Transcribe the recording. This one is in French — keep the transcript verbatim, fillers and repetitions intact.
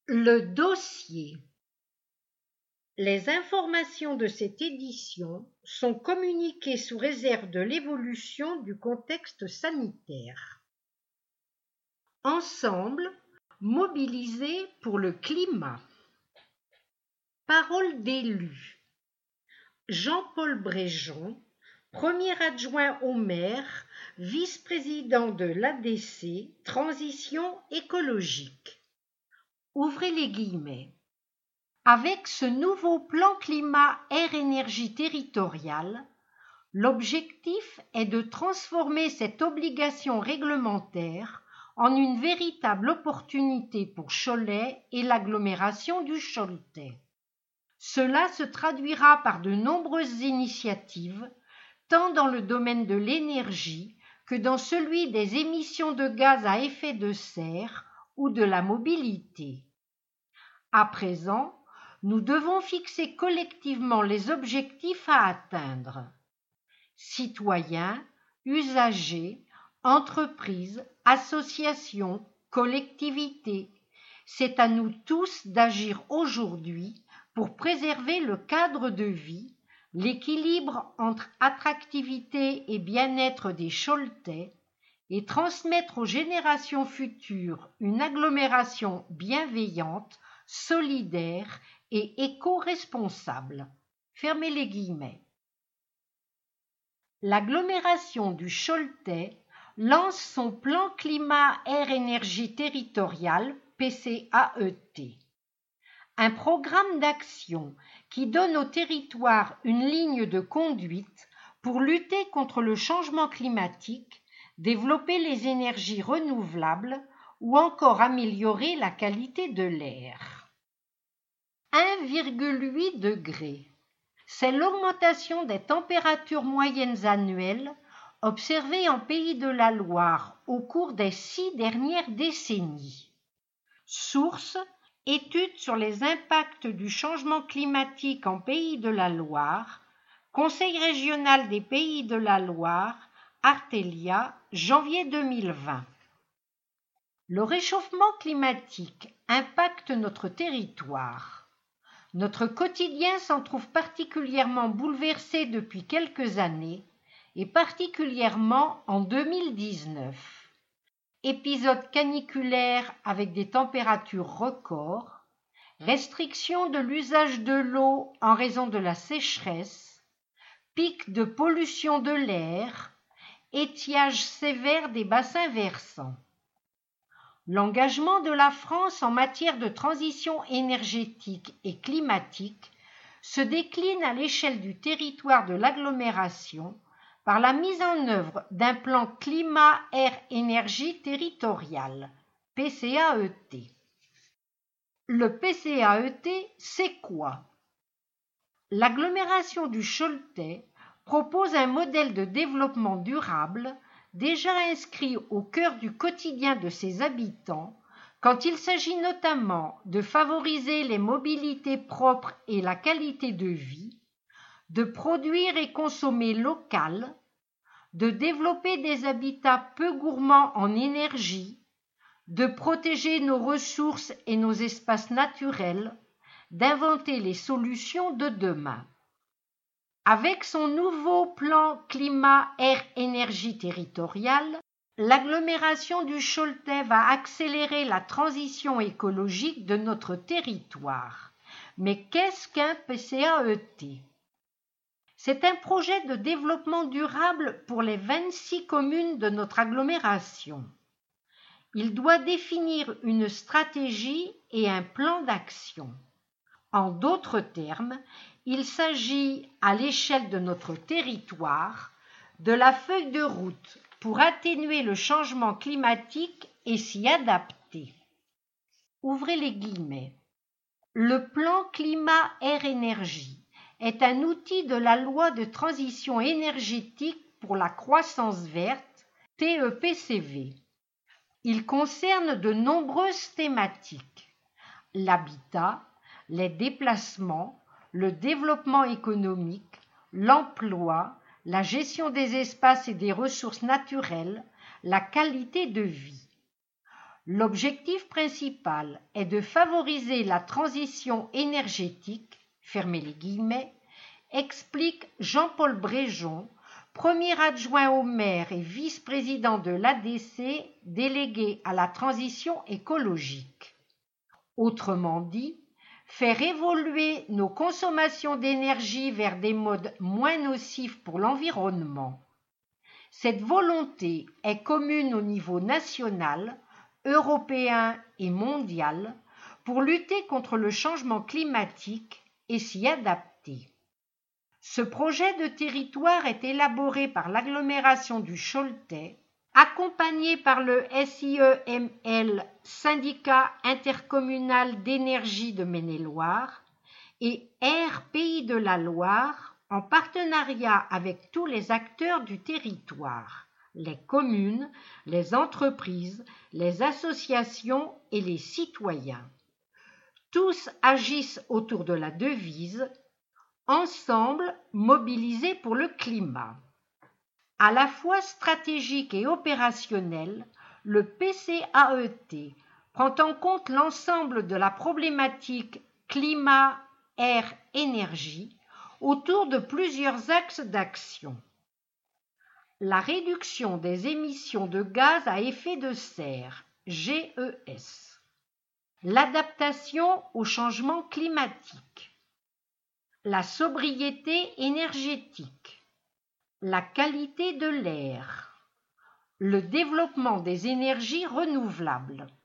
Le dossier. Les informations de cette édition sont communiquées sous réserve de l'évolution du contexte sanitaire. Ensemble, mobilisés pour le climat. Parole d'élus. Jean-Paul Bréjon, premier adjoint au maire, vice-président de l'A D C, Transition écologique. Ouvrez les guillemets. Avec ce nouveau plan climat-air-énergie territorial, l'objectif est de transformer cette obligation réglementaire en une véritable opportunité pour Cholet et l'agglomération du Choletais. Cela se traduira par de nombreuses initiatives, tant dans le domaine de l'énergie que dans celui des émissions de gaz à effet de serre ou de la mobilité. À présent, nous devons fixer collectivement les objectifs à atteindre. Citoyens, usagers, entreprises, associations, collectivités, c'est à nous tous d'agir aujourd'hui pour préserver le cadre de vie, l'équilibre entre attractivité et bien-être des Choletais et transmettre aux générations futures une agglomération bienveillante, solidaire et éco-responsable. Fermez les guillemets. L'agglomération du Choletais lance son plan climat-air-énergie territorial P C A E T. Un programme d'action qui donne au territoire une ligne de conduite pour lutter contre le changement climatique, développer les énergies renouvelables ou encore améliorer la qualité de l'air. un virgule huit degrés. C'est l'augmentation des températures moyennes annuelles observées en Pays de la Loire au cours des six dernières décennies. Source: Études sur les impacts du changement climatique en Pays de la Loire, Conseil régional des Pays de la Loire, Artelia, janvier deux mille vingt. Le réchauffement climatique impacte notre territoire. Notre quotidien s'en trouve particulièrement bouleversé depuis quelques années, et particulièrement en deux mille dix-neuf. Épisode caniculaire avec des températures records, restriction de l'usage de l'eau en raison de la sécheresse, pic de pollution de l'air, étiage sévère des bassins versants. L'engagement de la France en matière de transition énergétique et climatique se décline à l'échelle du territoire de l'agglomération par la mise en œuvre d'un plan climat-air-énergie territorial, P C A E T. Le P C A E T, c'est quoi? L'agglomération du Choletais propose un modèle de développement durable déjà inscrit au cœur du quotidien de ses habitants, quand il s'agit notamment de favoriser les mobilités propres et la qualité de vie, de produire et consommer local, de développer des habitats peu gourmands en énergie, de protéger nos ressources et nos espaces naturels, d'inventer les solutions de demain. Avec son nouveau plan climat-air-énergie territorial, l'agglomération du Choletais va accélérer la transition écologique de notre territoire. Mais qu'est-ce qu'un P C A E T? C'est un projet de développement durable pour les vingt-six communes de notre agglomération. Il doit définir une stratégie et un plan d'action. En d'autres termes, il s'agit, à l'échelle de notre territoire, de la feuille de route pour atténuer le changement climatique et s'y adapter. Ouvrez les guillemets. Le plan climat-air-énergie est un outil de la loi de transition énergétique pour la croissance verte, T E P C V. Il concerne de nombreuses thématiques: l'habitat, les déplacements, le développement économique, l'emploi, la gestion des espaces et des ressources naturelles, la qualité de vie. L'objectif principal est de favoriser la transition énergétique, fermez les guillemets, explique Jean-Paul Bréjon, premier adjoint au maire et vice-président de l'A D C, délégué à la transition écologique. Autrement dit, faire évoluer nos consommations d'énergie vers des modes moins nocifs pour l'environnement. Cette volonté est commune au niveau national, européen et mondial pour lutter contre le changement climatique et s'y adapter. Ce projet de territoire est élaboré par l'agglomération du Choletais, accompagné par le S I E M L, Syndicat intercommunal d'énergie de Maine-et-Loire, et Air Pays de la Loire, en partenariat avec tous les acteurs du territoire, les communes, les entreprises, les associations et les citoyens. Tous agissent autour de la devise « Ensemble, mobilisés pour le climat ». À la fois stratégique et opérationnel, le P C A E T prend en compte l'ensemble de la problématique climat, air, énergie autour de plusieurs axes d'action. La réduction des émissions de gaz à effet de serre, G E S. L'adaptation au changement climatique. La sobriété énergétique. La qualité de l'air. Le développement des énergies renouvelables.